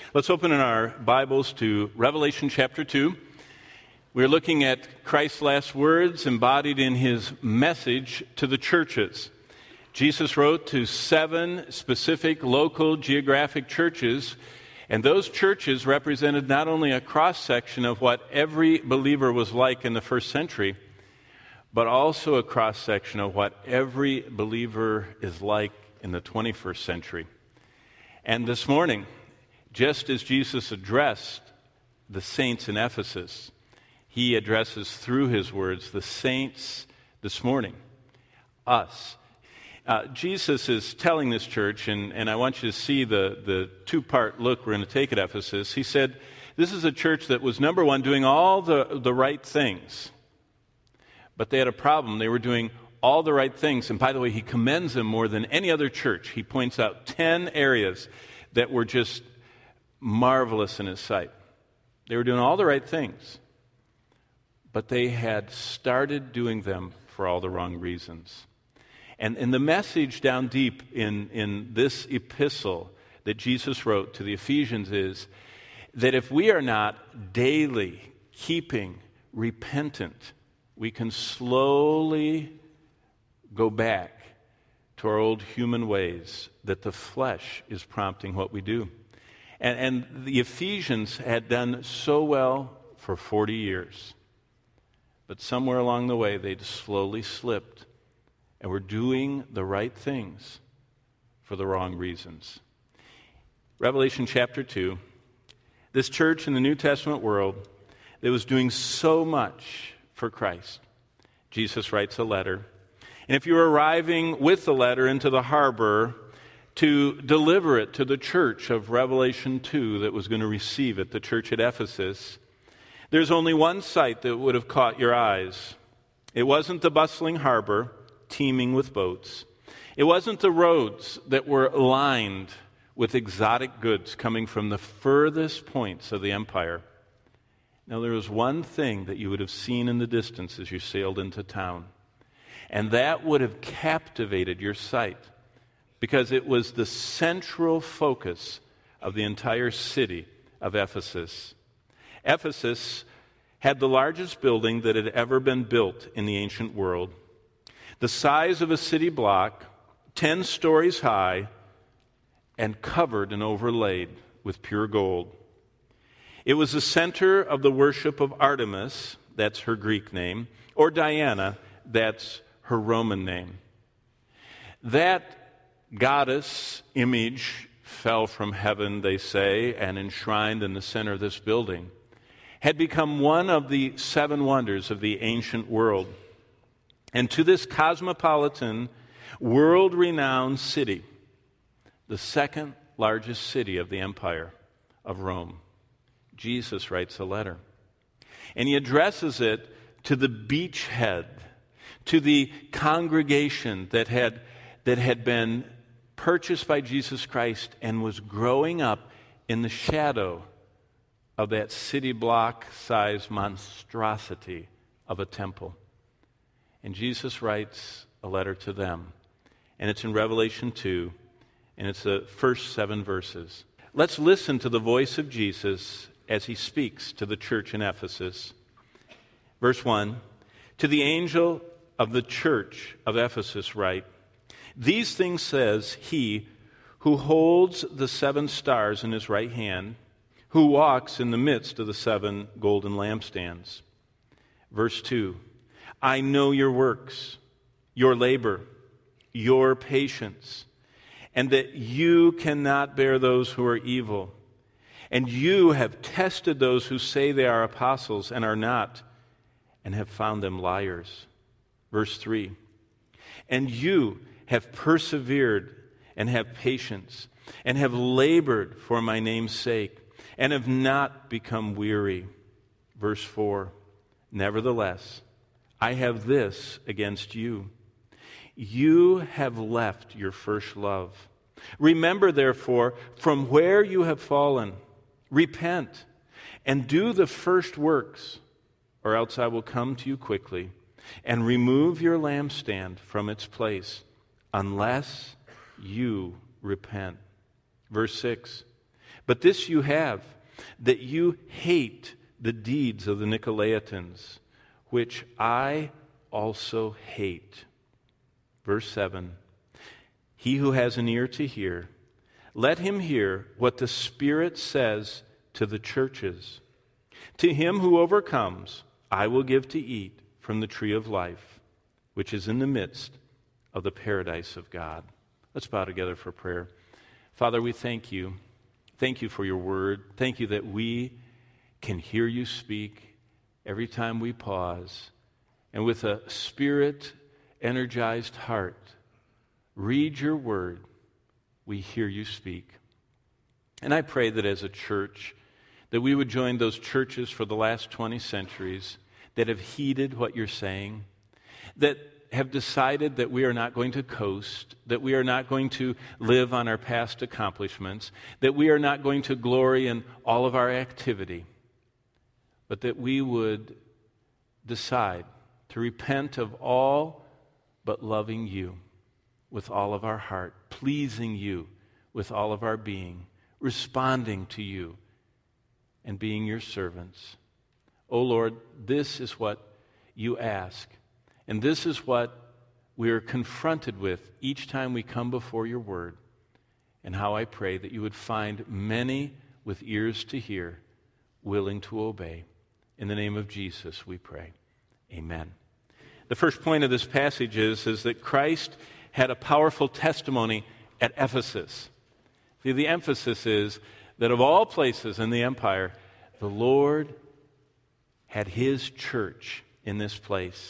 Let's open in our Bibles to Revelation chapter 2. We're looking at Christ's last words embodied in his message to the churches. Jesus wrote to 7 specific local geographic churches, and those churches represented not only a cross-section of what every believer was like in the first century, but also a cross-section of what every believer is like in the 21st century. And this morning, just as Jesus addressed the saints in Ephesus, he addresses through his words the saints this morning, us. Jesus is telling this church, and I want you to see the two-part look we're going to take at Ephesus. He said, this is a church that was, number one, doing all the right things. But they had a problem. They were doing all the right things. And by the way, he commends them more than any other church. He points out 10 areas that were just marvelous in his sight. They were doing all the right things, but they had started doing them for all the wrong reasons. And the message down deep in this epistle that Jesus wrote to the Ephesians is that if we are not daily keeping repentant, we can slowly go back to our old human ways, that the flesh is prompting what we do. And the Ephesians had done so well for 40 years. But somewhere along the way, they'd slowly slipped and were doing the right things for the wrong reasons. Revelation chapter 2, this church in the New Testament world that was doing so much for Christ. Jesus writes a letter. And if you were arriving with the letter into the harbor to deliver it to the church of Revelation 2 that was going to receive it, the church at Ephesus, there's only one sight that would have caught your eyes. It wasn't the bustling harbor teeming with boats. It wasn't the roads that were lined with exotic goods coming from the furthest points of the empire. Now, there was one thing that you would have seen in the distance as you sailed into town, and that would have captivated your sight, because it was the central focus of the entire city of Ephesus. Ephesus had the largest building that had ever been built in the ancient world. The size of a city block, 10 stories high, and covered and overlaid with pure gold. It was the center of the worship of Artemis, that's her Greek name, or Diana, that's her Roman name. That goddess image fell from heaven, they say, and enshrined in the center of this building, had become one of the 7 wonders of the ancient world. And to this cosmopolitan, world-renowned city, the second largest city of the empire of Rome, Jesus writes a letter. And he addresses it to the beachhead, to the congregation that had been purchased by Jesus Christ and was growing up in the shadow of that city block-sized monstrosity of a temple. And Jesus writes a letter to them. And it's in Revelation 2, and it's the first 7 verses. Let's listen to the voice of Jesus as he speaks to the church in Ephesus. Verse 1, to the angel of the church of Ephesus write, these things says he who holds the 7 stars in his right hand, who walks in the midst of the 7 golden lampstands. Verse 2, I know your works, your labor, your patience, and that you cannot bear those who are evil. And you have tested those who say they are apostles and are not, and have found them liars. Verse 3, and you have persevered and have patience, and have labored for my name's sake, and have not become weary. Verse 4, nevertheless, I have this against you. You have left your first love. Remember, therefore, from where you have fallen, repent, and do the first works, or else I will come to you quickly, and remove your lampstand from its place, unless you repent. Verse 6, But this you have, that you hate the deeds of the Nicolaitans, which I also hate. Verse 7, he who has an ear to hear, let him hear what the Spirit says to the churches. To him who overcomes, I will give to eat from the tree of life, which is in the midst of the paradise of God. Let's bow together for prayer. Father, we thank you. Thank you for your word. Thank you that we can hear you speak every time we pause. And with a Spirit-energized heart, read your word, we hear you speak. And I pray that as a church, that we would join those churches for the last 20 centuries that have heeded what you're saying, that have decided that we are not going to coast, that we are not going to live on our past accomplishments, that we are not going to glory in all of our activity, but that we would decide to repent of all but loving you with all of our heart, pleasing you with all of our being, responding to you and being your servants. Oh Lord, this is what you ask. And this is what we are confronted with each time we come before your word. And how I pray that you would find many with ears to hear, willing to obey. In the name of Jesus we pray. Amen. The first point of this passage is that Christ had a powerful testimony at Ephesus. See, the emphasis is that of all places in the empire, the Lord had his church in this place.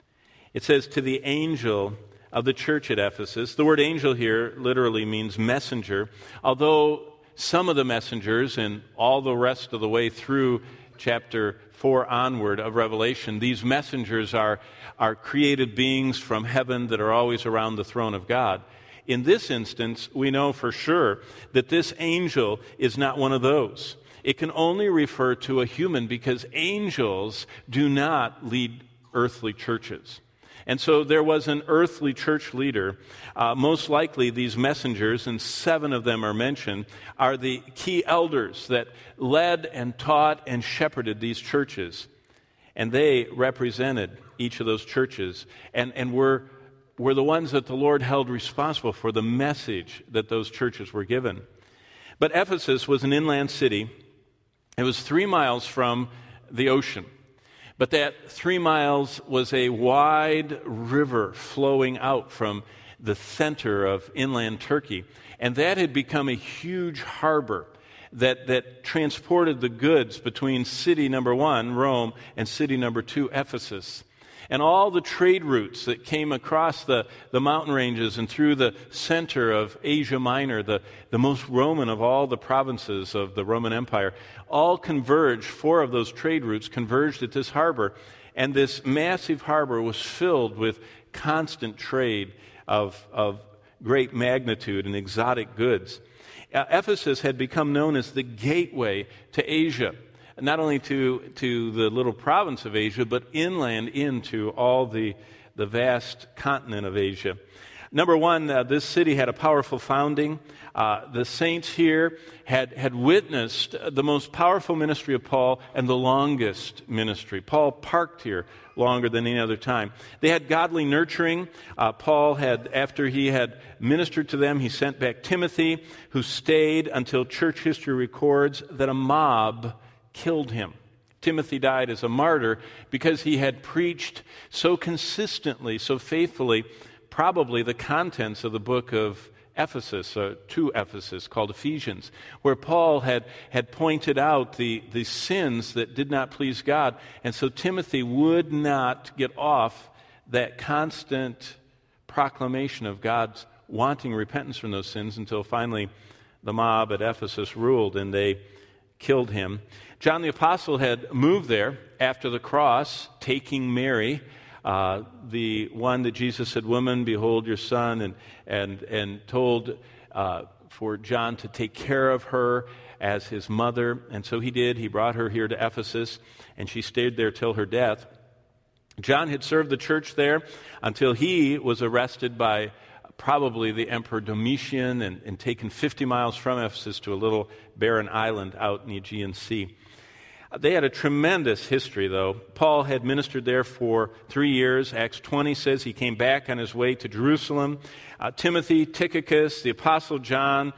It says, to the angel of the church at Ephesus. The word angel here literally means messenger, although some of the messengers and all the rest of the way through chapter 4 onward of Revelation, these messengers are created beings from heaven that are always around the throne of God. In this instance, we know for sure that this angel is not one of those. It can only refer to a human because angels do not lead earthly churches. And so there was an earthly church leader. Most likely these messengers, and 7 of them are mentioned, are the key elders that led and taught and shepherded these churches. And they represented each of those churches and were the ones that the Lord held responsible for the message that those churches were given. But Ephesus was an inland city. It was 3 miles from the ocean. But that 3 miles was a wide river flowing out from the center of inland Turkey. And that had become a huge harbor that transported the goods between city number 1, Rome, and city number 2, Ephesus. And all the trade routes that came across the mountain ranges and through the center of Asia Minor, the most Roman of all the provinces of the Roman Empire, all converged. 4 of those trade routes converged at this harbor. And this massive harbor was filled with constant trade of great magnitude and exotic goods. Ephesus had become known as the gateway to Asia. Not only to the little province of Asia, but inland into all the vast continent of Asia. Number 1, this city had a powerful founding. The saints here had witnessed the most powerful ministry of Paul and the longest ministry. Paul parked here longer than any other time. They had godly nurturing. Paul had, after he had ministered to them, he sent back Timothy, who stayed until church history records that a mob killed him. Timothy died as a martyr because he had preached so consistently, so faithfully, probably the contents of the book of Ephesus, to Ephesus, called Ephesians, where Paul had pointed out the sins that did not please God. And so Timothy would not get off that constant proclamation of God's wanting repentance from those sins until finally the mob at Ephesus ruled and they killed him. John the Apostle had moved there after the cross, taking Mary, the one that Jesus said, "Woman, behold your son," and told for John to take care of her as his mother. And so he did. He brought her here to Ephesus, and she stayed there till her death. John had served the church there until he was arrested by probably the Emperor Domitian, and taken 50 miles from Ephesus to a little barren island out in the Aegean Sea. They had a tremendous history, though. Paul had ministered there for 3 years. Acts 20 says he came back on his way to Jerusalem. Timothy, Tychicus, the Apostle John,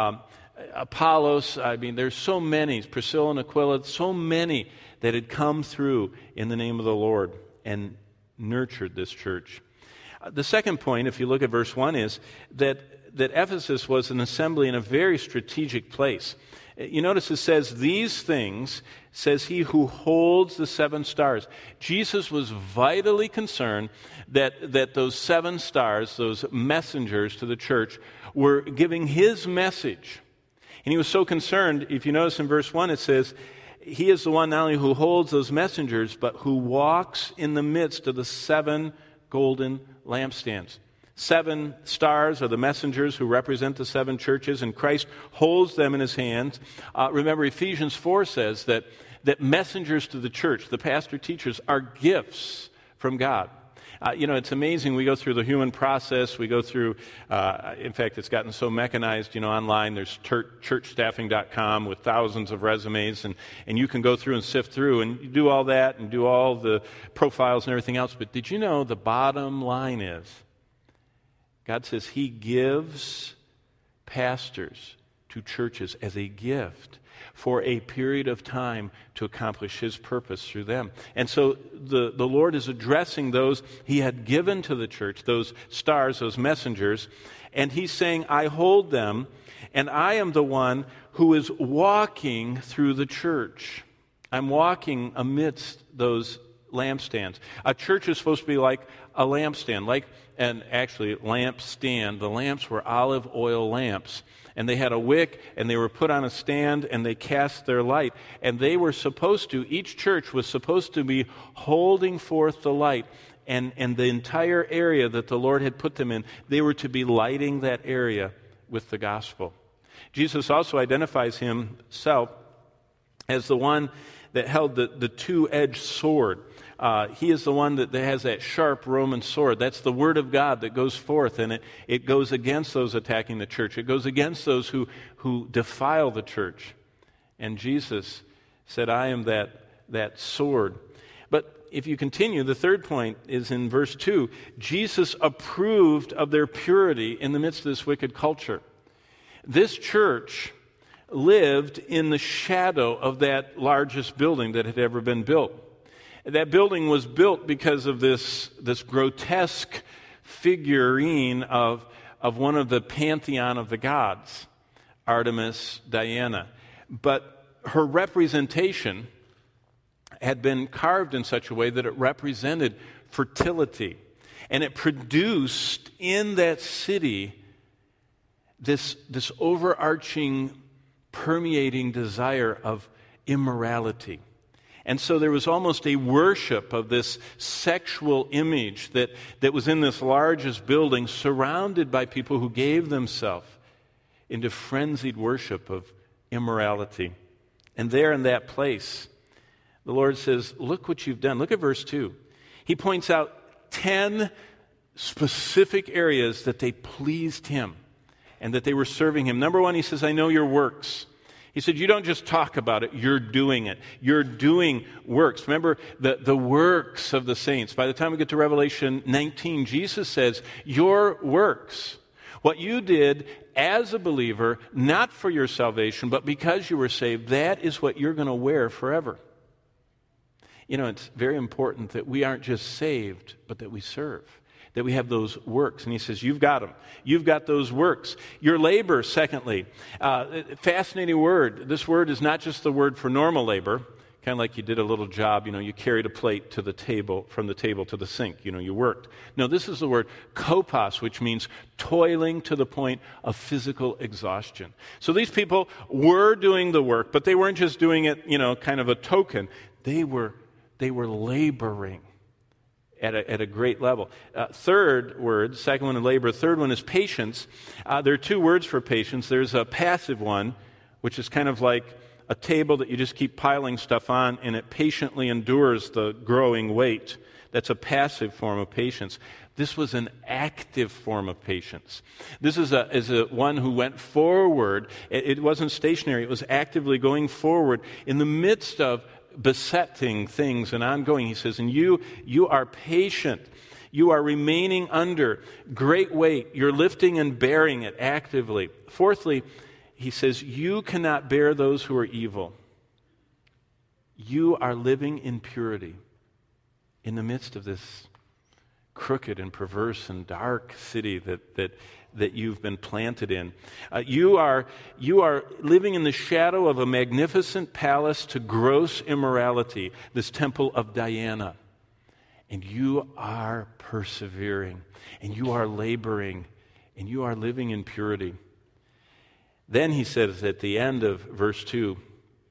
Apollos, there's so many, Priscilla and Aquila, so many that had come through in the name of the Lord and nurtured this church. The second point, if you look at verse 1, is that Ephesus was an assembly in a very strategic place. You notice it says, these things, says he who holds the 7 stars. Jesus was vitally concerned that those 7 stars, those messengers to the church, were giving his message. And he was so concerned, if you notice in verse 1, it says, he is the one not only who holds those messengers, but who walks in the midst of the 7 golden lampstands. 7 stars are the messengers who represent the 7 churches, and Christ holds them in his hands. Remember, Ephesians 4 says that messengers to the church, the pastor teachers, are gifts from God. It's amazing. We go through the human process. We go through, in fact, it's gotten so mechanized, online. There's churchstaffing.com with thousands of resumes, and you can go through and sift through, and you do all that and do all the profiles and everything else. But did you know the bottom line is God says he gives pastors to churches as a gift for a period of time to accomplish his purpose through them. And so the Lord is addressing those he had given to the church, those stars, those messengers, and he's saying, I hold them, and I am the one who is walking through the church. I'm walking amidst those lampstands. A church is supposed to be like a lampstand, lampstand. The lamps were olive oil lamps. And they had a wick, and they were put on a stand, and they cast their light. And they were supposed to, each church was supposed to be holding forth the light. And the entire area that the Lord had put them in, they were to be lighting that area with the gospel. Jesus also identifies himself as the one that held the two-edged sword. He is the one that has that sharp Roman sword. That's the word of God that goes forth, and it goes against those attacking the church. It goes against those who defile the church. And Jesus said, I am that sword. But if you continue, the third point is in verse 2. Jesus approved of their purity in the midst of this wicked culture. This church lived in the shadow of that largest building that had ever been built. That building was built because of this grotesque figurine of one of the pantheon of the gods, Artemis, Diana. But her representation had been carved in such a way that it represented fertility. And it produced in that city this overarching, permeating desire of immorality. And so there was almost a worship of this sexual image that was in this largest building, surrounded by people who gave themselves into frenzied worship of immorality. And there in that place, the Lord says, look what you've done. Look at verse 2. He points out 10 specific areas that they pleased him and that they were serving him. Number 1, he says, I know your works. He said, you don't just talk about it, you're doing it. You're doing works. Remember the works of the saints. By the time we get to Revelation 19, Jesus says, your works, what you did as a believer, not for your salvation, but because you were saved, that is what you're going to wear forever. It's very important that we aren't just saved, but that we serve. That we have those works. And he says, you've got them. You've got those works. Your labor, secondly. Fascinating word. This word is not just the word for normal labor, kind of like you did a little job, you carried a plate to the table, from the table to the sink, you worked. No, this is the word kopos, which means toiling to the point of physical exhaustion. So these people were doing the work, but they weren't just doing it, kind of a token. They were laboring at a great level. Third word, second one is labor. Third one is patience. There are 2 words for patience. There's a passive one, which is kind of like a table that you just keep piling stuff on, and it patiently endures the growing weight. That's a passive form of patience. This was an active form of patience. This is a one who went forward. It wasn't stationary. It was actively going forward in the midst of besetting things and ongoing. He says, and you are patient. You are remaining under great weight. You're lifting and bearing it actively. Fourthly, he says, you cannot bear those who are evil. You are living in purity in the midst of this crooked and perverse and dark city that you've been planted in. You are living in the shadow of a magnificent palace to gross immorality, this temple of Diana. And you are persevering, and you are laboring, and you are living in purity. Then he says at the end of verse 2,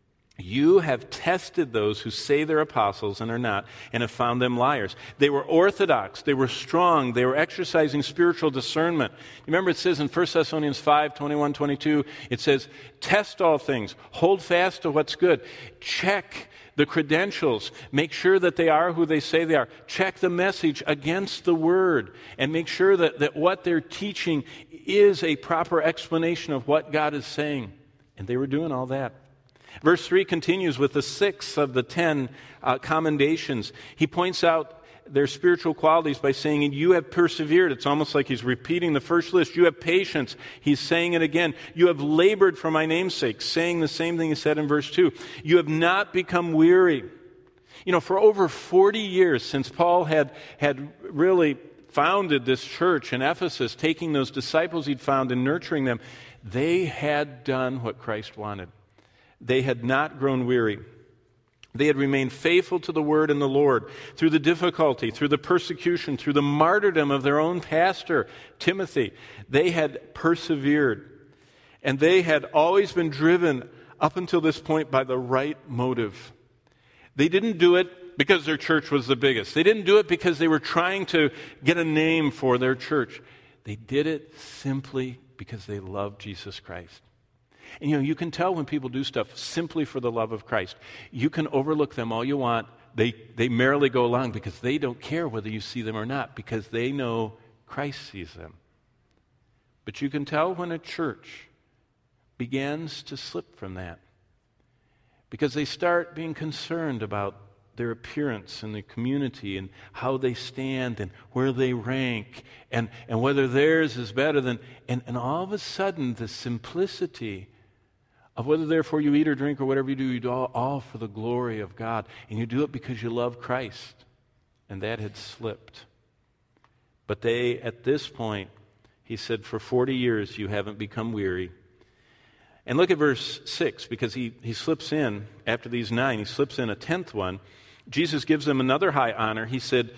you have tested those who say they're apostles and are not, and have found them liars. They were orthodox, they were strong, they were exercising spiritual discernment. Remember it says in 1 Thessalonians 5, 21, 22, it says, test all things, hold fast to what's good, check the credentials, make sure that they are who they say they are, check the message against the word, and make sure that what they're teaching is a proper explanation of what God is saying. And they were doing all that. Verse 3 continues with the 6th of the 10 commendations. He points out their spiritual qualities by saying, and you have persevered. It's almost like he's repeating the first list. You have patience. He's saying it again. You have labored for my name's sake, saying the same thing he said in verse 2. You have not become weary. You know, for over 40 years since Paul had really founded this church in Ephesus, taking those disciples he'd found and nurturing them, they had done what Christ wanted. They had not grown weary. They had remained faithful to the word and the Lord through the difficulty, through the persecution, through the martyrdom of their own pastor, Timothy. They had persevered. And they had always been driven up until this point by the right motive. They didn't do it because their church was the biggest. They didn't do it because they were trying to get a name for their church. They did it simply because they loved Jesus Christ. And you can tell when people do stuff simply for the love of Christ. You can overlook them all you want. They merrily go along because they don't care whether you see them or not, because they know Christ sees them. But you can tell when a church begins to slip from that, because they start being concerned about their appearance in the community and how they stand and where they rank and whether theirs is better than... And all of a sudden, the simplicity of whether therefore you eat or drink or whatever you do all for the glory of God. And you do it because you love Christ. And that had slipped. But they, at this point, he said, for 40 years you haven't become weary. And look at verse 6, because he slips in, after these 9, he slips in a 10th one. Jesus gives them another high honor. He said,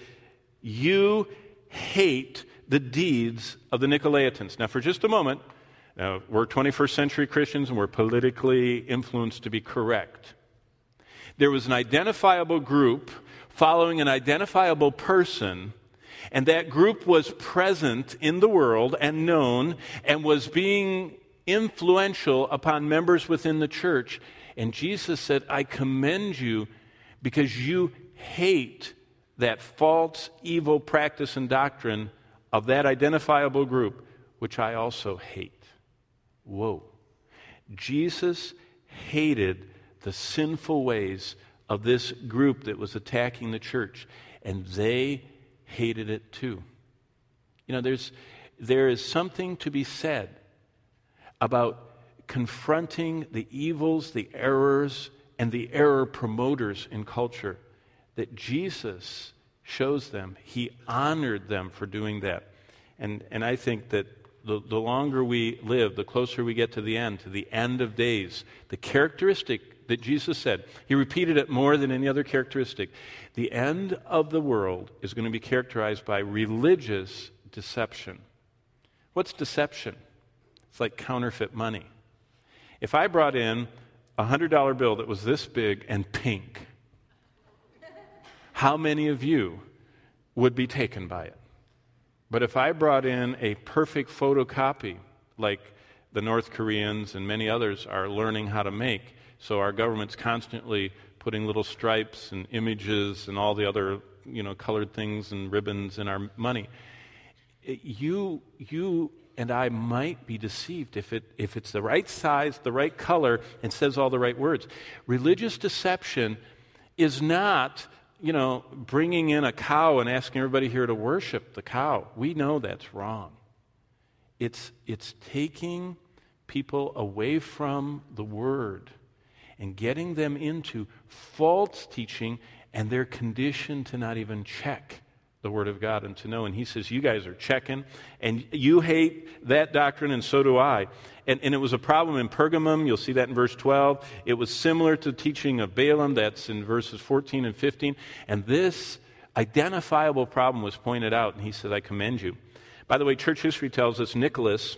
you hate the deeds of the Nicolaitans. Now, for just a moment, we're 21st century Christians and we're politically influenced to be correct. There was an identifiable group following an identifiable person, and that group was present in the world and known and was being influential upon members within the church. And Jesus said, I commend you because you hate that false, evil practice and doctrine of that identifiable group, which I also hate. Whoa. Jesus hated the sinful ways of this group that was attacking the church, and they hated it too. You know, there is something to be said about confronting the evils, the errors, and the error promoters in culture that Jesus shows them. He honored them for doing that. And I think that the longer we live, the closer we get to the end of days, the characteristic that Jesus said, he repeated it more than any other characteristic, the end of the world is going to be characterized by religious deception. What's deception? It's like counterfeit money. If I brought in a $100 bill that was this big and pink, how many of you would be taken by it? But if I brought in a perfect photocopy, like the North Koreans and many others are learning how to make, so our government's constantly putting little stripes and images and all the other colored things and ribbons in our money. You and I might be deceived if it's the right size, the right color, and says all the right words. Religious deception is not, bringing in a cow and asking everybody here to worship the cow. We know that's wrong. It's taking people away from the Word and getting them into false teaching, and they're conditioned to not even check the Word of God and to know. And he says, you guys are checking, and you hate that doctrine, and so do I. And it was a problem in Pergamum. You'll see that in verse 12. It was similar to the teaching of Balaam. That's in verses 14 and 15. And this identifiable problem was pointed out, and he said, I commend you. By the way, church history tells us Nicholas,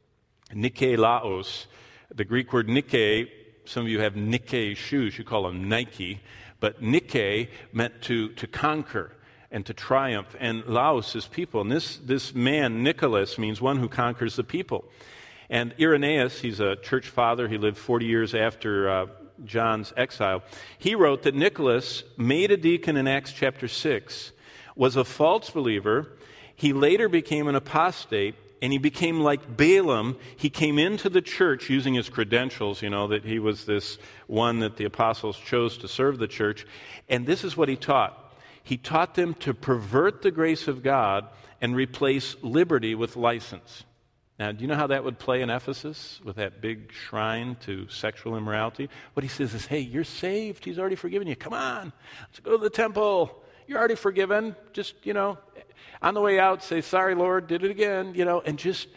Nikolaos, the Greek word Nike, some of you have Nike shoes, you call them Nike, but Nike meant to conquer and to triumph, and Laos is people. And this man, Nicholas, means one who conquers the people. And Irenaeus, he's a church father, he lived 40 years after John's exile. He wrote that Nicholas, made a deacon in Acts chapter 6, was a false believer. He later became an apostate, and he became like Balaam. He came into the church using his credentials, that he was this one that the apostles chose to serve the church. And this is what he taught. He taught them to pervert the grace of God and replace liberty with license. Now, do you know how that would play in Ephesus with that big shrine to sexual immorality? What he says is, hey, you're saved. He's already forgiven you. Come on, let's go to the temple. You're already forgiven. Just, on the way out, say, sorry, Lord, did it again, and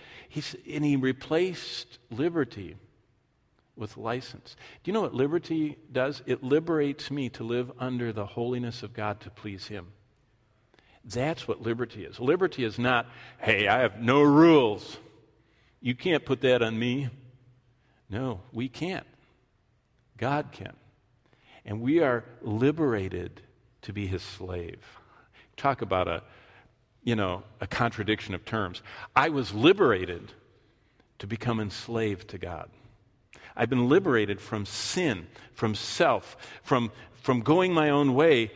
he replaced liberty with license. Do you know what liberty does? It liberates me to live under the holiness of God to please Him. That's what liberty is. Liberty is not, hey, I have no rules. You can't put that on me. No, we can't. God can. And we are liberated to be His slave. Talk about a contradiction of terms. I was liberated to become enslaved to God. I've been liberated from sin, from self, from going my own way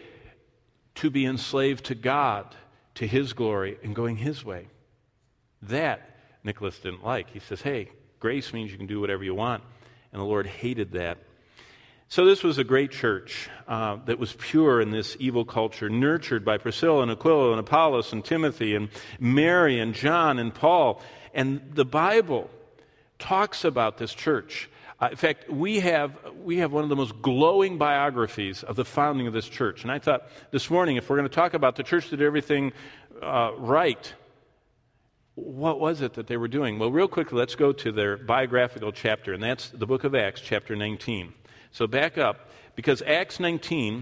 to be enslaved to God, to His glory, and going His way. That Nicholas didn't like. He says, hey, grace means you can do whatever you want. And the Lord hated that. So this was a great church that was pure in this evil culture, nurtured by Priscilla and Aquila and Apollos and Timothy and Mary and John and Paul. And the Bible talks about this church. In fact, we have one of the most glowing biographies of the founding of this church. And I thought this morning, if we're going to talk about the church that did everything right, what was it that they were doing? Well, real quickly, let's go to their biographical chapter, and that's the book of Acts, chapter 19. So back up, because Acts 19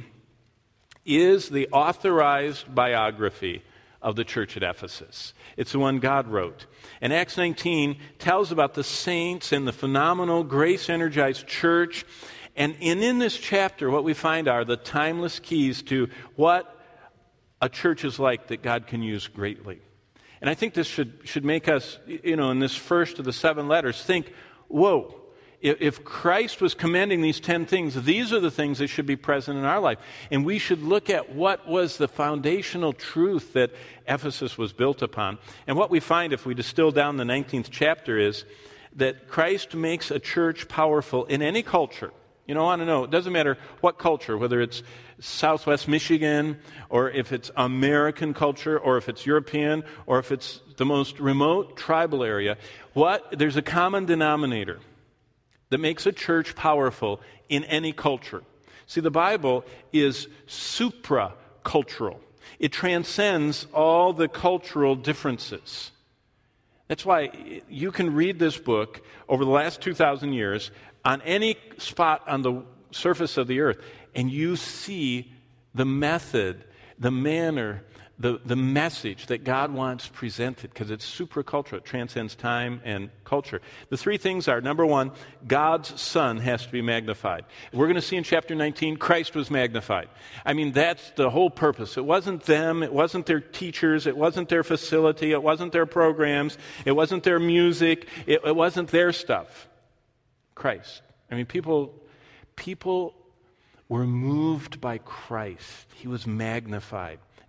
is the authorized biography of the church at Ephesus. It's the one God wrote. And Acts 19 tells about the saints and the phenomenal grace-energized church. And in this chapter, what we find are the timeless keys to what a church is like that God can use greatly. And I think this should make us, in this first of the 7 letters, think, whoa, if Christ was commending these 10 things, these are the things that should be present in our life. And we should look at what was the foundational truth that Ephesus was built upon. And what we find if we distill down the 19th chapter is that Christ makes a church powerful in any culture. I want to know, it doesn't matter what culture, whether it's Southwest Michigan, or if it's American culture, or if it's European, or if it's the most remote tribal area. There's a common denominator that makes a church powerful in any culture. See, the Bible is supra-cultural. It transcends all the cultural differences. That's why you can read this book over the last 2,000 years on any spot on the surface of the earth, and you see the method, the manner, the message that God wants presented, because it's supracultural. It transcends time and culture. The 3 things are, number 1, God's Son has to be magnified. We're going to see in chapter 19, Christ was magnified. I mean, that's the whole purpose. It wasn't them. It wasn't their teachers. It wasn't their facility. It wasn't their programs. It wasn't their music. It wasn't their stuff. Christ. I mean, people were moved by Christ. He was magnified.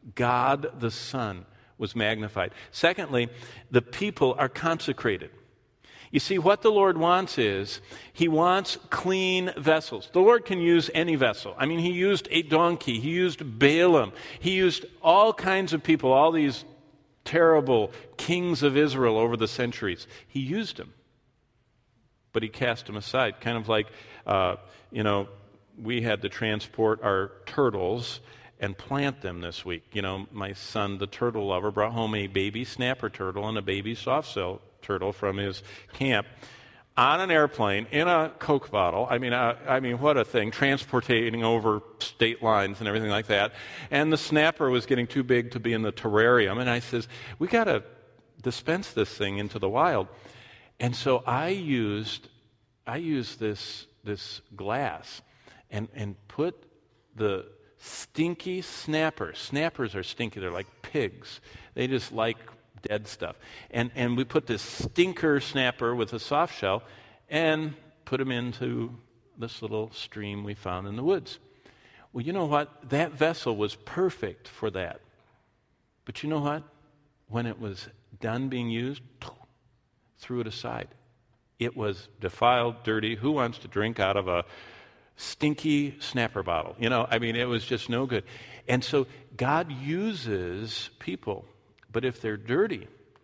God the Son was magnified. Secondly, the people are consecrated. You see, what the Lord wants is, he wants clean vessels. The Lord can use any vessel. I mean, he used a donkey. He used Balaam. He used all kinds of people, all these terrible kings of Israel over the centuries. He used them, but he cast them aside. Kind of like, we had to transport our turtles and plant them this week. My son, the turtle lover, brought home a baby snapper turtle and a baby soft-shell turtle from his camp on an airplane in a Coke bottle. I mean, what a thing, transporting over state lines and everything like that. And the snapper was getting too big to be in the terrarium. And I says, we got to dispense this thing into the wild. And so I used this glass and put the stinky snappers. Snappers are stinky. They're like pigs. They just like dead stuff. And we put this stinker snapper with a soft shell and put them into this little stream we found in the woods. Well, you know what? That vessel was perfect for that. But you know what? When it was done being used, threw it aside. It was defiled, dirty. Who wants to drink out of a stinky snapper bottle? It was just no good. And so God uses people. But if they're dirty,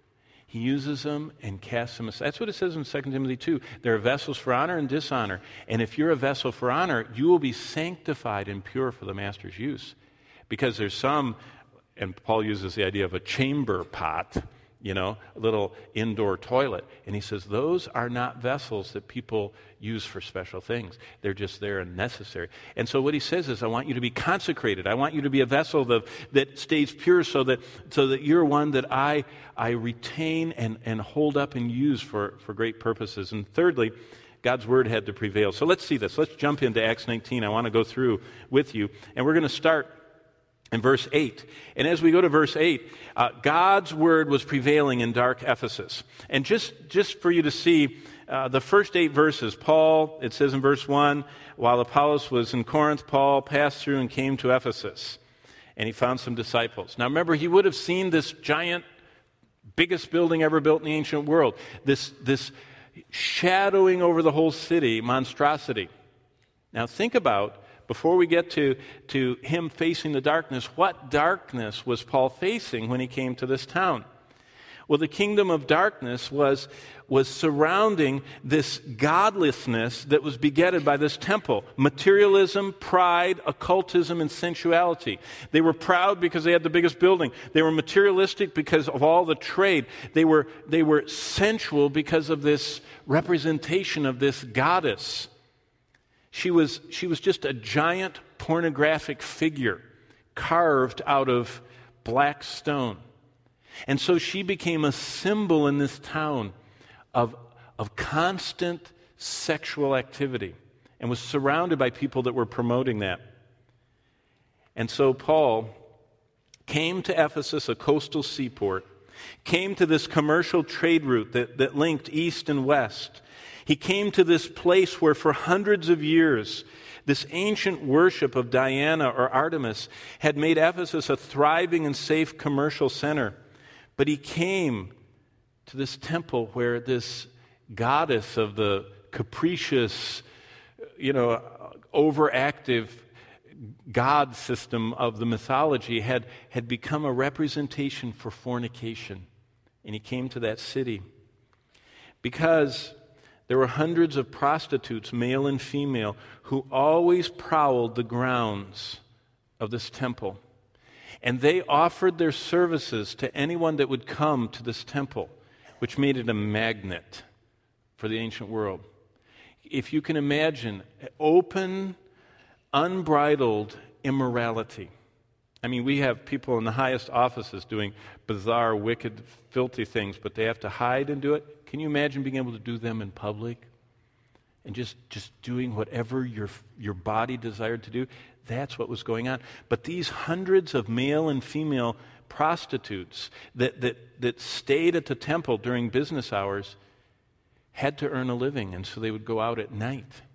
he uses them and casts them aside. That's what it says in 2 Timothy 2. There are vessels for honor and dishonor. And if you're a vessel for honor, you will be sanctified and pure for the master's use. Because there's some, and Paul uses the idea of a chamber pot, a little indoor toilet. And he says those are not vessels that people use for special things. They're just there and necessary. And so what he says is, I want you to be consecrated. I want you to be a vessel that stays pure so that you're one that I retain and hold up and use for great purposes. And thirdly, God's word had to prevail. So let's see this. Let's jump into Acts 19. I want to go through with you. And we're going to start in verse 8. And as we go to verse 8, God's word was prevailing in dark Ephesus. And just for you to see the first 8 verses, Paul, it says in verse 1, while Apollos was in Corinth, Paul passed through and came to Ephesus. And he found some disciples. Now remember, he would have seen this giant, biggest building ever built in the ancient world. This shadowing over the whole city, monstrosity. Now think about, before we get to him facing the darkness, what darkness was Paul facing when he came to this town? Well, the kingdom of darkness was surrounding this godlessness that was begetted by this temple. Materialism, pride, occultism, and sensuality. They were proud because they had the biggest building. They were materialistic because of all the trade. They were sensual because of this representation of this goddess. She was just a giant pornographic figure carved out of black stone. And so she became a symbol in this town of constant sexual activity and was surrounded by people that were promoting that. And so Paul came to Ephesus, a coastal seaport, came to this commercial trade route that linked east and west. He came to this place where for hundreds of years, this ancient worship of Diana or Artemis had made Ephesus a thriving and safe commercial center. But he came to this temple where this goddess of the capricious, overactive god system of the mythology had become a representation for fornication. And he came to that city because there were hundreds of prostitutes, male and female, who always prowled the grounds of this temple. And they offered their services to anyone that would come to this temple, which made it a magnet for the ancient world. If you can imagine open, unbridled immorality. I mean, we have people in the highest offices doing bizarre, wicked, filthy things, but they have to hide and do it. Can you imagine being able to do them in public? And just doing whatever your body desired to do? That's what was going on. But these hundreds of male and female prostitutes that stayed at the temple during business hours had to earn a living, and so they would go out at night.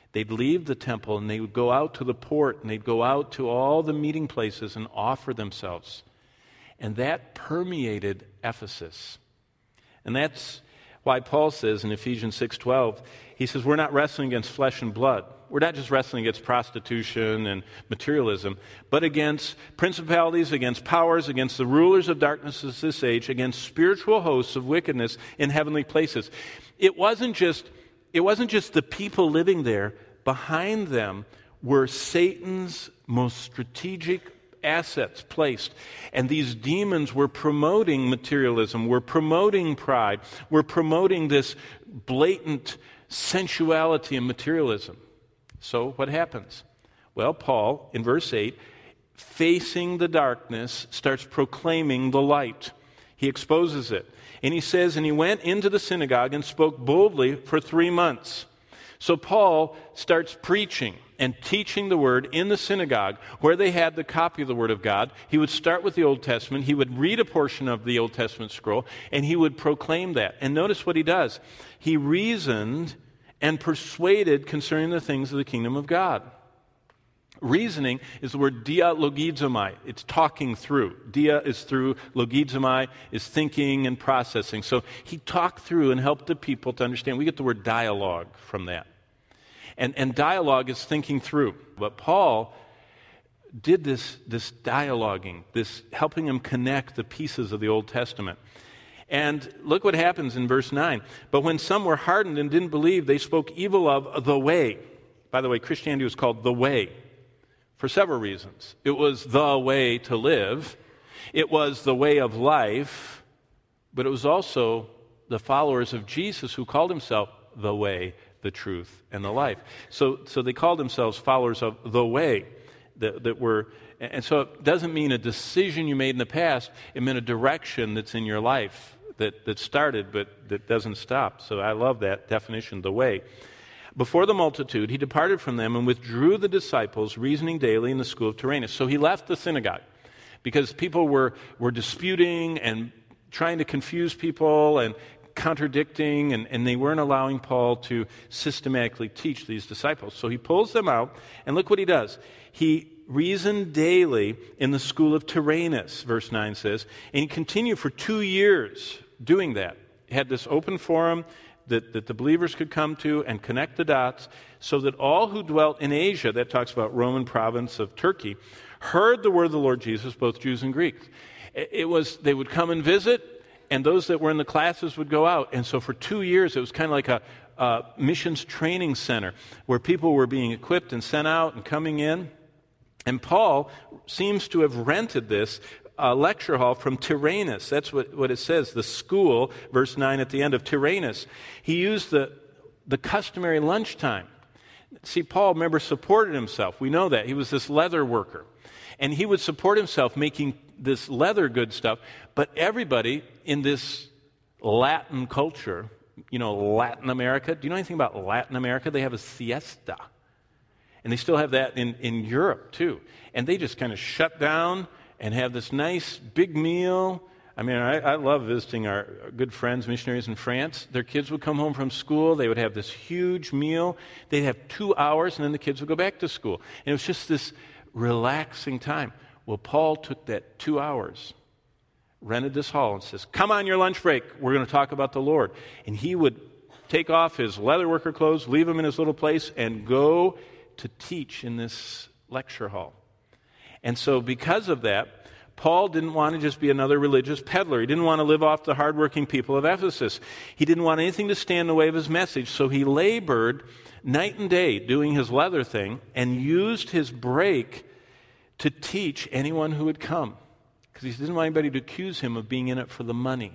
They'd leave the temple and they would go out to the port and they'd go out to all the meeting places and offer themselves. And that permeated Ephesus. And that's why Paul says in Ephesians 6:12, he says, we're not wrestling against flesh and blood. We're not just wrestling against prostitution and materialism, but against principalities, against powers, against the rulers of darkness of this age, against spiritual hosts of wickedness in heavenly places. It wasn't just the people living there. Behind them were Satan's most strategic assets placed. And these demons were promoting materialism, were promoting pride, were promoting this blatant sensuality and materialism. So what happens? Well, Paul, in verse 8, facing the darkness, starts proclaiming the light. He exposes it. And he says, and he went into the synagogue and spoke boldly for 3 months. So Paul starts preaching and teaching the word in the synagogue where they had the copy of the Word of God. He would start with the Old Testament. He would read a portion of the Old Testament scroll, and he would proclaim that. And notice what he does. He reasoned and persuaded concerning the things of the kingdom of God. Reasoning is the word dialogizomai. It's talking through. Dia is through, logizomai is thinking and processing. So he talked through and helped the people to understand. We get the word dialogue from that. And dialogue is thinking through. But Paul did this dialoguing, this helping him connect the pieces of the Old Testament. And look what happens in verse 9. But when some were hardened and didn't believe, they spoke evil of the way. By the way, Christianity was called the way for several reasons. It was the way to live. It was the way of life. But it was also the followers of Jesus who called himself the way, the truth, and the life. So they called themselves followers of the way that were. And so it doesn't mean a decision you made in the past. It meant a direction that's in your life that started but that doesn't stop. So I love that definition, the way. Before the multitude, he departed from them and withdrew the disciples, reasoning daily in the school of Tyrannus. So he left the synagogue because people were disputing and trying to confuse people and contradicting, and they weren't allowing Paul to systematically teach these disciples. So he pulls them out, and look what he does. He reasoned daily in the school of Tyrannus, verse 9 says, and he continued for 2 years doing that. He had this open forum that the believers could come to and connect the dots so that all who dwelt in Asia, that talks about Roman province of Turkey, heard the word of the Lord Jesus, both Jews and Greeks. They would come and visit, and those that were in the classes would go out. And so for 2 years, it was kind of like a missions training center where people were being equipped and sent out and coming in. And Paul seems to have rented this lecture hall from Tyrannus. That's what it says, the school, verse 9 at the end of Tyrannus. He used the customary lunchtime. See, Paul, remember, supported himself. We know that. He was this leather worker. And he would support himself making this leather good stuff. But everybody in this Latin culture, Latin America, do you know anything about Latin America? They have a siesta. And they still have that in Europe, too. And they just kind of shut down and have this nice big meal. I mean, I love visiting our good friends, missionaries in France. Their kids would come home from school. They would have this huge meal. They'd have 2 hours, and then the kids would go back to school. And it was just this relaxing time. Well, Paul took that 2 hours, rented this hall, and says, come on your lunch break. We're going to talk about the Lord. And he would take off his leather worker clothes, leave them in his little place, and go to teach in this lecture hall. And so because of that, Paul didn't want to just be another religious peddler. He didn't want to live off the hardworking people of Ephesus. He didn't want anything to stand in the way of his message. So he labored night and day doing his leather thing and used his break to teach anyone who would come, because he didn't want anybody to accuse him of being in it for the money.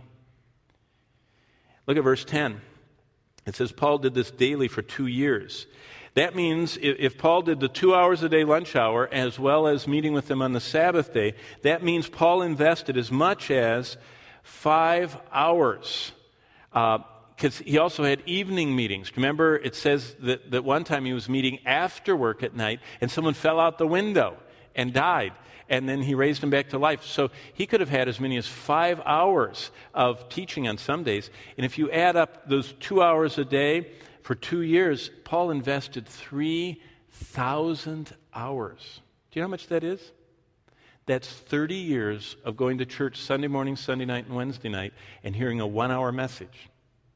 Look at verse 10. It says Paul did this daily for 2 years. That means if Paul did the 2 hours a day lunch hour as well as meeting with them on the Sabbath day, that means Paul invested as much as 5 hours. Because he also had evening meetings. Remember, it says that one time he was meeting after work at night and someone fell out the window and died. And then he raised him back to life. So he could have had as many as 5 hours of teaching on some days. And if you add up those 2 hours a day, for 2 years, Paul invested 3,000 hours. Do you know how much that is? That's 30 years of going to church Sunday morning, Sunday night, and Wednesday night and hearing a 1-hour message.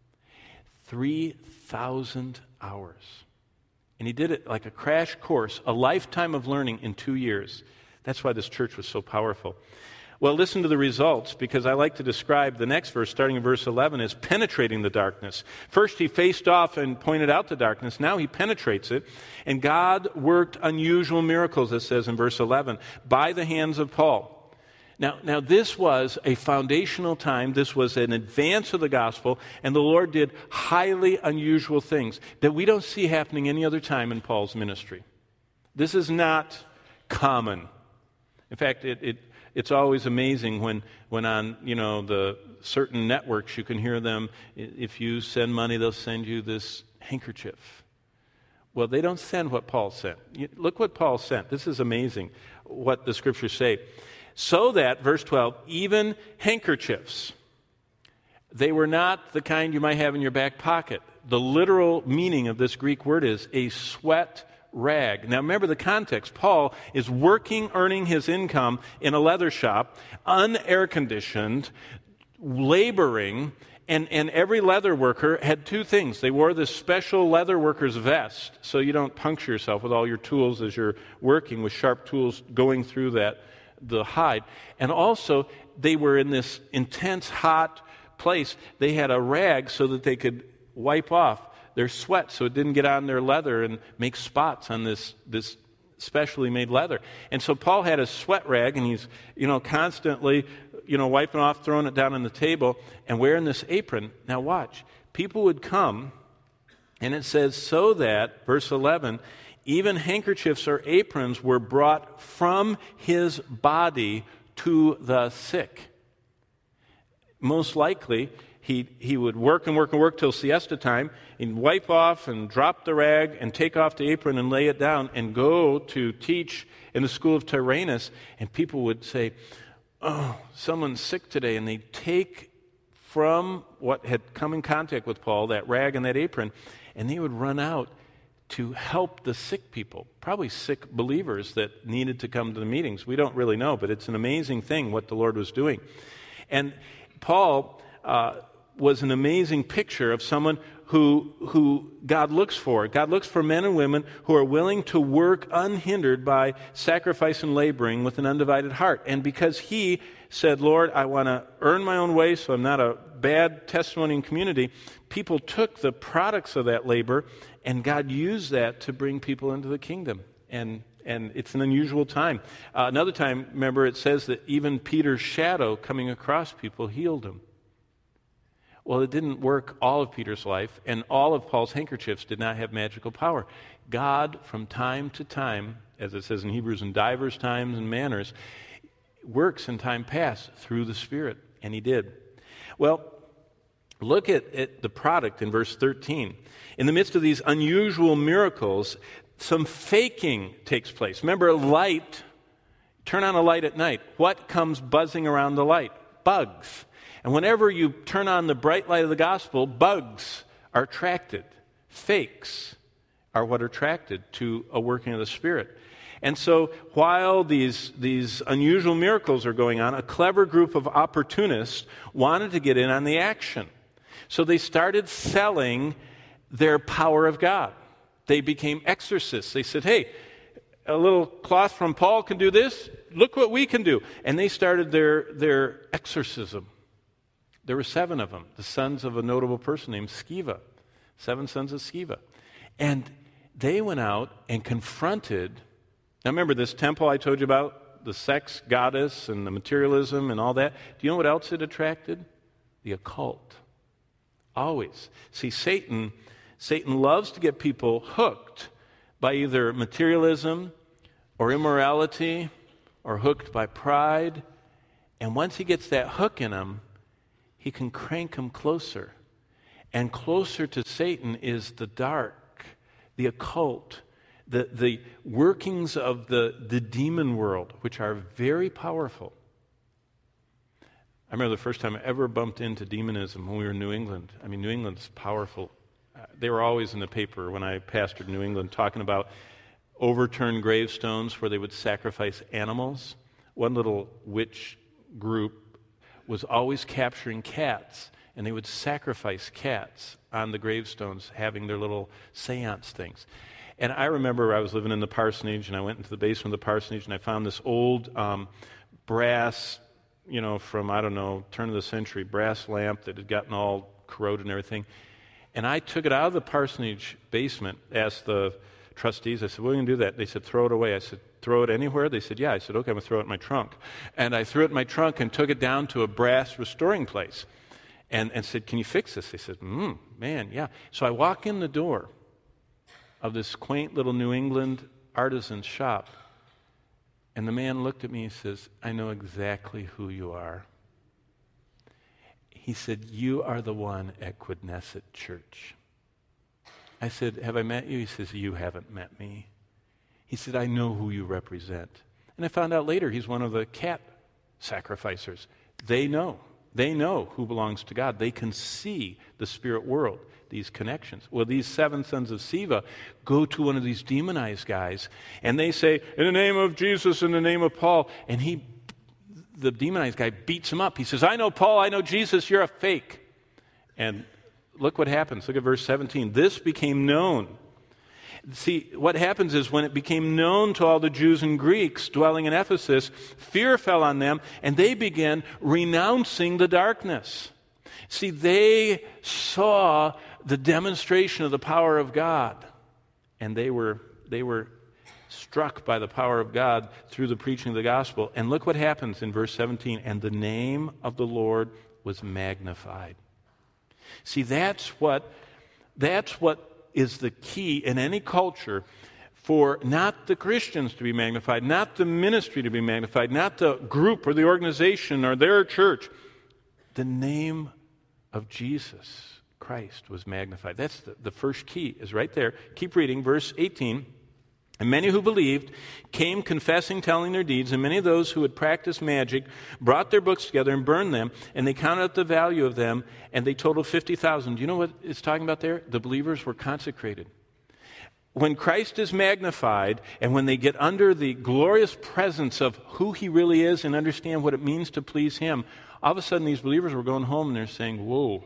3,000 hours. And he did it like a crash course, a lifetime of learning in 2 years. That's why this church was so powerful. Well, listen to the results, because I like to describe the next verse, starting in verse 11, as penetrating the darkness. First, he faced off and pointed out the darkness. Now he penetrates it. And God worked unusual miracles, it says in verse 11, by the hands of Paul. Now, this was a foundational time. This was an advance of the gospel, and the Lord did highly unusual things that we don't see happening any other time in Paul's ministry. This is not common. In fact, it's always amazing when on, the certain networks you can hear them, if you send money, they'll send you this handkerchief. Well, they don't send what Paul sent. Look what Paul sent. This is amazing what the scriptures say. So that, verse 12, even handkerchiefs, they were not the kind you might have in your back pocket. The literal meaning of this Greek word is a sweat rag. Now remember the context. Paul is working, earning his income in a leather shop, unair conditioned, laboring, and every leather worker had two things. They wore this special leather worker's vest so you don't puncture yourself with all your tools as you're working, with sharp tools going through the hide. And also, they were in this intense, hot place. They had a rag so that they could wipe off their sweat so it didn't get on their leather and make spots on this specially made leather. And so Paul had a sweat rag, and he's, constantly, wiping off, throwing it down on the table, and wearing this apron. Now watch. People would come, and it says, so that, verse 11, even handkerchiefs or aprons were brought from his body to the sick. Most likely, he would work and work and work till siesta time, and wipe off and drop the rag and take off the apron and lay it down and go to teach in the school of Tyrannus. And people would say, oh, someone's sick today. And they'd take from what had come in contact with Paul, that rag and that apron, and they would run out to help the sick people, probably sick believers that needed to come to the meetings. We don't really know, but it's an amazing thing what the Lord was doing. And Paul was an amazing picture of someone who God looks for. God looks for men and women who are willing to work unhindered by sacrifice and laboring with an undivided heart. And because he said, Lord, I want to earn my own way so I'm not a bad testimony in community, people took the products of that labor, and God used that to bring people into the kingdom. And it's an unusual time. Another time, remember, it says that even Peter's shadow coming across people healed him. Well, it didn't work all of Peter's life, and all of Paul's handkerchiefs did not have magical power. God, from time to time, as it says in Hebrews, in divers times and manners, works in time past through the Spirit, and he did. Well, look at the product in verse 13. In the midst of these unusual miracles, some faking takes place. Remember, light, turn on a light at night. What comes buzzing around the light? Bugs. And whenever you turn on the bright light of the gospel, bugs are attracted. Fakes are what are attracted to a working of the Spirit. And so while these unusual miracles are going on, a clever group of opportunists wanted to get in on the action. So they started selling their power of God. They became exorcists. They said, hey, a little cloth from Paul can do this. Look what we can do. And they started their exorcism. There were 7 of them, the sons of a notable person named Sceva, 7 sons of Sceva. And they went out and confronted, now remember this temple I told you about, the sex goddess and the materialism and all that. Do you know what else it attracted? The occult. Always. See, Satan loves to get people hooked by either materialism or immorality or hooked by pride. And once he gets that hook in them, he can crank them closer. And closer to Satan is the dark, the occult, the workings of the demon world, which are very powerful. I remember the first time I ever bumped into demonism when we were in New England. I mean, New England's powerful. they were always in the paper when I pastored New England, talking about overturned gravestones where they would sacrifice animals. One little witch group was always capturing cats, and they would sacrifice cats on the gravestones, having their little seance things. And I remember I was living in the parsonage, and I went into the basement of the parsonage, and I found this old brass, from, I don't know, turn of the century, brass lamp that had gotten all corroded and everything. And I took it out of the parsonage basement, asked the trustees, I said, "What are you going to do with that?" They said, "Throw it away." I said, "Throw it anywhere?" They said, "Yeah." I said, "Okay, I'm going to throw it in my trunk." And I threw it in my trunk and took it down to a brass restoring place and said, "Can you fix this?" They said, "Man, yeah." So I walk in the door of this quaint little New England artisan shop, and the man looked at me and says, "I know exactly who you are." He said, "You are the one at Quidnesset Church." I said, "Have I met you?" He says, "You haven't met me." He said, "I know who you represent." And I found out later he's one of the cat sacrificers. They know who belongs to God. They can see the spirit world, these connections. Well, these 7 sons of Sceva go to one of these demonized guys, and they say, "In the name of Jesus, in the name of Paul," and the demonized guy beats him up. He says, "I know Paul, I know Jesus, you're a fake." And look what happens. Look at verse 17. This became known. See, what happens is when it became known to all the Jews and Greeks dwelling in Ephesus, fear fell on them, and they began renouncing the darkness. See, they saw the demonstration of the power of God, and they were struck by the power of God through the preaching of the gospel. And look what happens in verse 17. And the name of the Lord was magnified. See, that's what is the key in any culture for not the Christians to be magnified, not the ministry to be magnified, not the group or the organization or their church. The name of Jesus Christ was magnified. That's the first key, is right there. Keep reading, verse 18. And many who believed came confessing, telling their deeds, and many of those who had practiced magic brought their books together and burned them, and they counted up the value of them, and they totaled 50,000. Do you know what it's talking about there? The believers were consecrated. When Christ is magnified, and when they get under the glorious presence of who he really is and understand what it means to please him, all of a sudden these believers were going home and they're saying, whoa.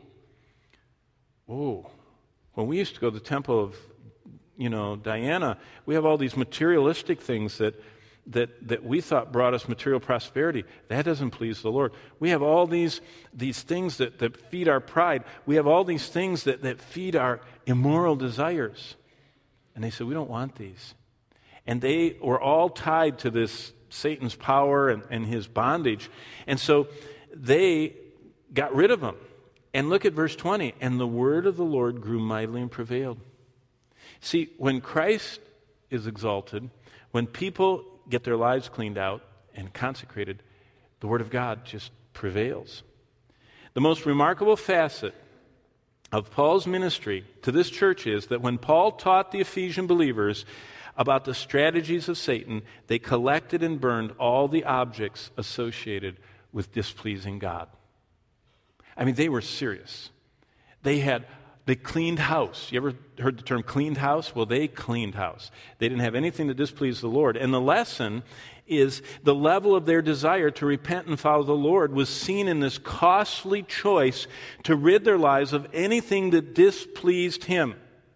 When we used to go to the temple of Diana, we have all these materialistic things that we thought brought us material prosperity. That doesn't please the Lord. We have all these things that feed our pride. We have all these things that feed our immoral desires. And they said, we don't want these. And they were all tied to this Satan's power and his bondage. And so they got rid of them. And look at verse 20. And the word of the Lord grew mightily and prevailed. See, when Christ is exalted, when people get their lives cleaned out and consecrated, the Word of God just prevails. The most remarkable facet of Paul's ministry to this church is that when Paul taught the Ephesian believers about the strategies of Satan, they collected and burned all the objects associated with displeasing God. I mean, they were serious. They cleaned house. You ever heard the term cleaned house? Well, they cleaned house. They didn't have anything that displeased the Lord. And the lesson is the level of their desire to repent and follow the Lord was seen in this costly choice to rid their lives of anything that displeased him.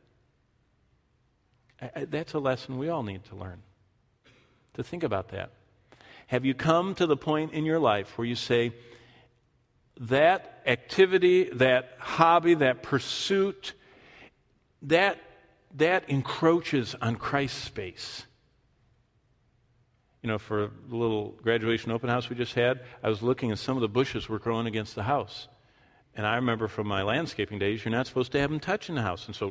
That's a lesson we all need to learn, to think about that. Have you come to the point in your life where you say, that activity, that hobby, that pursuit, that encroaches on Christ's space? For the little graduation open house we just had, I was looking and some of the bushes were growing against the house. And I remember from my landscaping days, you're not supposed to have them touching the house. And so,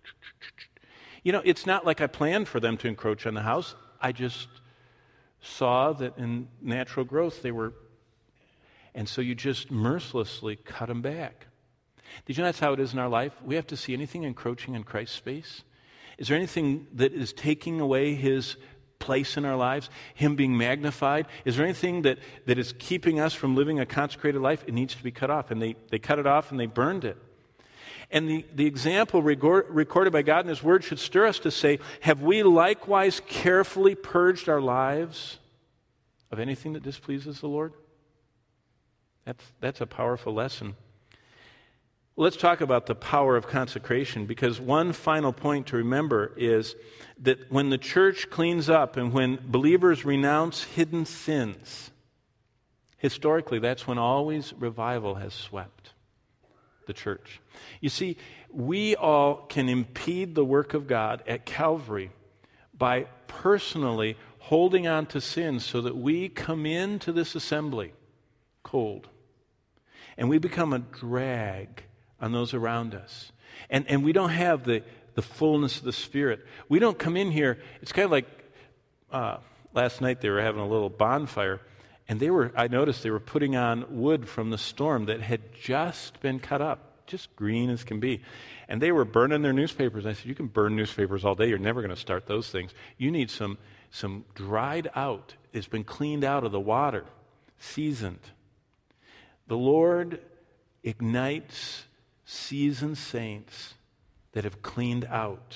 it's not like I planned for them to encroach on the house. I just saw that in natural growth they were. And so you just mercilessly cut them back. Did you know that's how it is in our life? We have to see anything encroaching on Christ's space. Is there anything that is taking away his place in our lives, him being magnified? Is there anything that is keeping us from living a consecrated life? It needs to be cut off. And they cut it off and they burned it. And the example recorded by God in His Word should stir us to say, have we likewise carefully purged our lives of anything that displeases the Lord? That's a powerful lesson. Let's talk about the power of consecration, because one final point to remember is that when the church cleans up and when believers renounce hidden sins, historically that's when always revival has swept the church. You see, we all can impede the work of God at Calvary by personally holding on to sins so that we come into this assembly cold. And we become a drag on those around us. And we don't have the fullness of the Spirit. We don't come in here. It's kind of like last night they were having a little bonfire, and I noticed they were putting on wood from the storm that had just been cut up, just green as can be. And they were burning their newspapers. I said, you can burn newspapers all day. You're never going to start those things. You need some dried out. It's been cleaned out of the water, seasoned. The Lord ignites seasoned saints that have cleaned out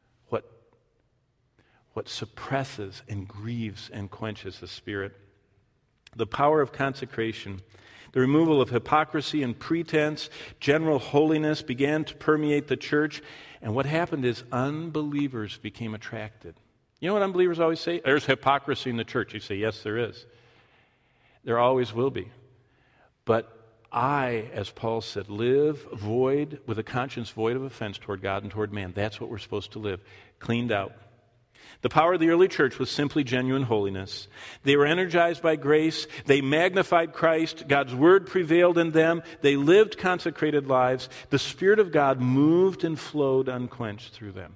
what suppresses and grieves and quenches the Spirit. The power of consecration, the removal of hypocrisy and pretense, general holiness began to permeate the church. And what happened is unbelievers became attracted. You know what unbelievers always say? There's hypocrisy in the church. You say, yes, there is. There always will be. But I, as Paul said, live void, with a conscience void of offense toward God and toward man. That's what we're supposed to live, cleaned out. The power of the early church was simply genuine holiness. They were energized by grace. They magnified Christ. God's word prevailed in them. They lived consecrated lives. The Spirit of God moved and flowed unquenched through them.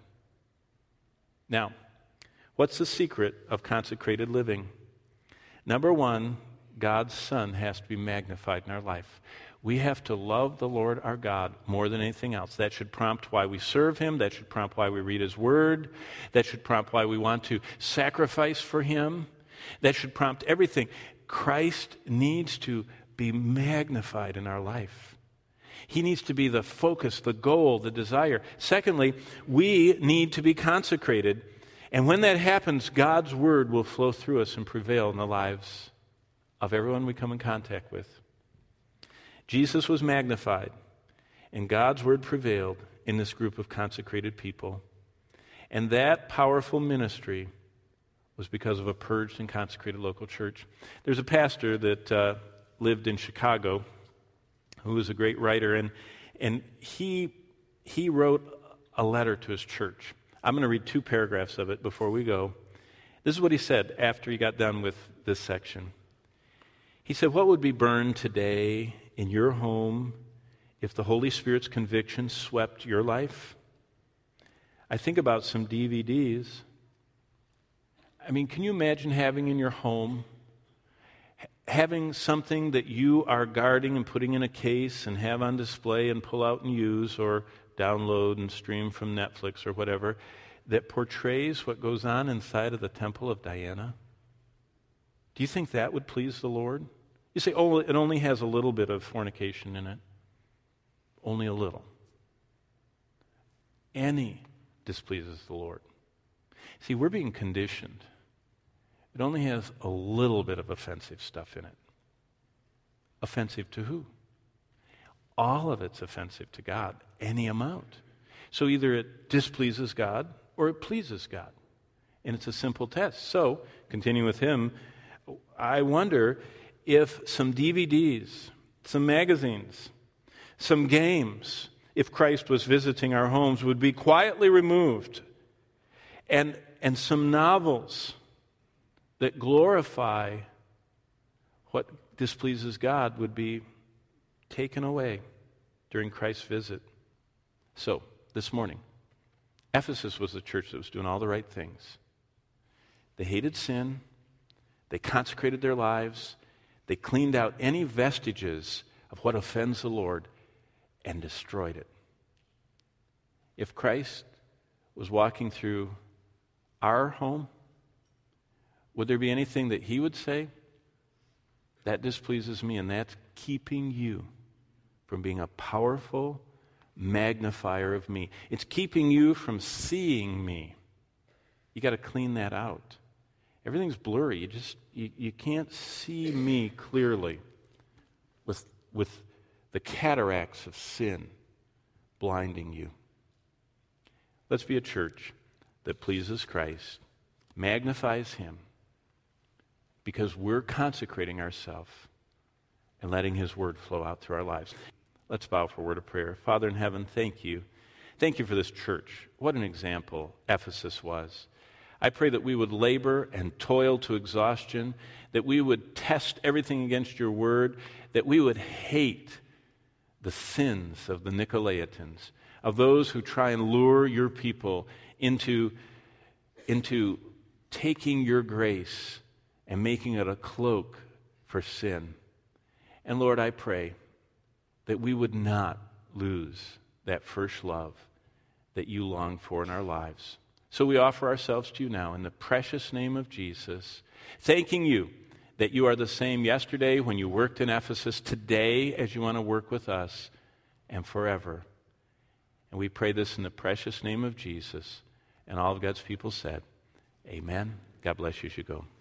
Now, what's the secret of consecrated living? Number one, God's Son has to be magnified in our life. We have to love the Lord our God more than anything else. That should prompt why we serve Him. That should prompt why we read His Word. That should prompt why we want to sacrifice for Him. That should prompt everything. Christ needs to be magnified in our life. He needs to be the focus, the goal, the desire. Secondly, we need to be consecrated. And when that happens, God's Word will flow through us and prevail in the lives of everyone we come in contact with. Jesus was magnified, and God's word prevailed in this group of consecrated people. And that powerful ministry was because of a purged and consecrated local church. There's a pastor that lived in Chicago who was a great writer, and he wrote a letter to his church. I'm going to read 2 paragraphs of it before we go. This is what he said after he got done with this section. He said, "What would be burned today in your home if the Holy Spirit's conviction swept your life? I think about some DVDs. I mean, can you imagine having in your home, having something that you are guarding and putting in a case and have on display and pull out and use or download and stream from Netflix or whatever, that portrays what goes on inside of the temple of Diana? Do you think that would please the Lord?" You say, "Oh, it only has a little bit of fornication in it." Only a little. Any displeases the Lord. See, we're being conditioned. It only has a little bit of offensive stuff in it. Offensive to who? All of it's offensive to God, any amount. So either it displeases God or it pleases God. And it's a simple test. So, continuing with him, I wonder if some DVDs, some magazines, some games, if Christ was visiting our homes, would be quietly removed, and some novels that glorify what displeases God would be taken away during Christ's visit. So, this morning, Ephesus was the church that was doing all the right things. They hated sin. They consecrated their lives. They cleaned out any vestiges of what offends the Lord and destroyed it. If Christ was walking through our home, would there be anything that he would say? That displeases me, and that's keeping you from being a powerful, magnifier of me. It's keeping you from seeing me. You got to clean that out. Everything's blurry. You can't see me clearly with the cataracts of sin blinding you. Let's be a church that pleases Christ, magnifies him, because we're consecrating ourselves and letting his word flow out through our lives. Let's bow for a word of prayer. Father in heaven, thank you. Thank you for this church. What an example Ephesus was. I pray that we would labor and toil to exhaustion, that we would test everything against your word, that we would hate the sins of the Nicolaitans, of those who try and lure your people into taking your grace and making it a cloak for sin. And Lord, I pray that we would not lose that first love that you long for in our lives. So we offer ourselves to you now in the precious name of Jesus, thanking you that you are the same yesterday when you worked in Ephesus, today as you want to work with us, and forever. And we pray this in the precious name of Jesus. And all of God's people said, amen. God bless you as you go.